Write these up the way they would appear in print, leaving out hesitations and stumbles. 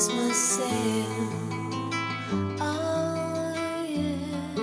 lost myself. Oh, yeah.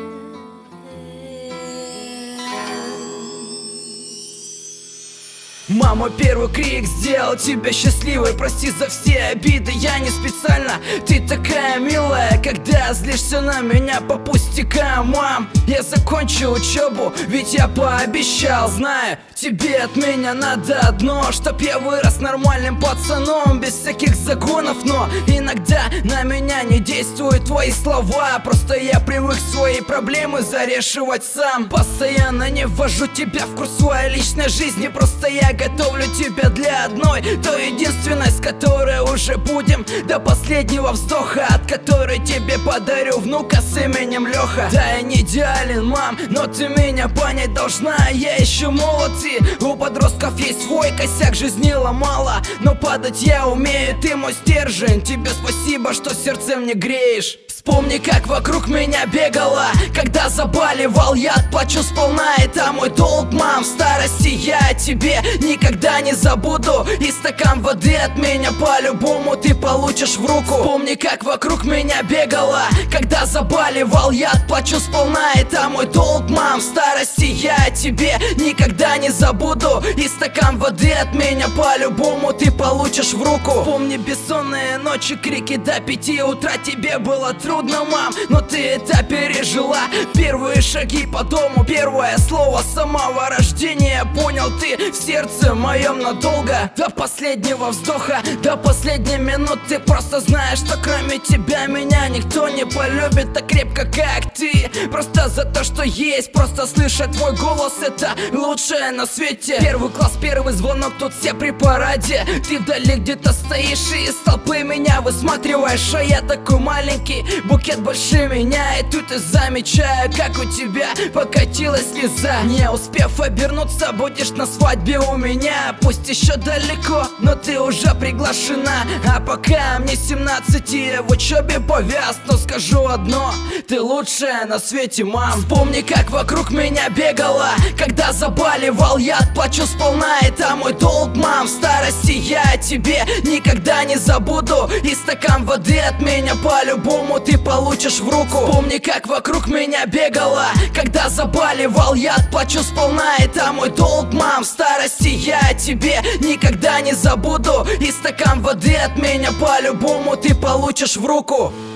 Мама, первый крик сделал тебя счастливой. Прости за все обиды, я не специально. Ты такая милая, когда злишься на меня по пустякам. Мам, я закончу учебу, ведь я пообещал. Знаю, тебе от меня надо одно, чтоб я вырос нормальным пацаном, без всяких загонов. Но иногда на меня не действуют твои слова. Просто я привык свои проблемы зарешивать сам. Постоянно не ввожу тебя в курс своей личной жизни. Просто я готовлю тебя для одной, той единственной, с которой уже будем до последнего вздоха, от которой тебе подарю внука с именем Леха. Да, я не идеален, мам, но ты меня понять должна. Я еще молод, и у подростков есть свой косяк. Жизни ломала, но падать я умею, ты мой стержень. Тебе спасибо, что сердцем не греешь. Вспомни, как вокруг меня бегала, когда заболевал, я отплачу сполна. Это мой долг, мам, в старости я тебе никогда не забуду. И стакан воды от меня по-любому ты получишь в руку. Вспомни, как вокруг меня бегала, когда заболевал, я отплачу сполна. Это мой долг, мам, в старости я тебе никогда не забуду. И стакан воды от меня по-любому ты получишь в руку. Помни бессонные ночи, крики до 5 утра. Тебе было трудно, мам, но ты это пережила. Первые шаги по дому, первое слово с самого рождения. Понял, ты в сердце моем надолго, до последнего вздоха, до последней минуты. Просто знаешь, что кроме тебя меня никто не полюбит так крепко, как ты. Просто за то, что есть, просто слышать твой голос, это лучшее на свете. Первый класс, первый звонок, тут все при параде. Ты вдали где-то стоишь и из толпы меня высматриваешь. А я такой маленький, букет больше меня. И тут я замечаю, как у тебя покатилась слеза. Не успев обернуться, будешь на свадьбе у меня. Пусть еще далеко, но ты уже приглашена. А пока мне 17 и я в учебе повяз, но скажу одно: ты лучшая на свете, мам. Вспомни, как вокруг меня бегала, когда заболевал, я отплачу сполна. Это мой долг, мам, в старости я тебе никогда не забуду. И стакан воды от меня по-любому ты получишь в руку. Вспомни, как вокруг меня бегала, когда заболевал, я отплачу сполна. Это мой долг, мам, в старости я тебе никогда не забуду. И стакан воды от меня по-любому ты получишь в руку.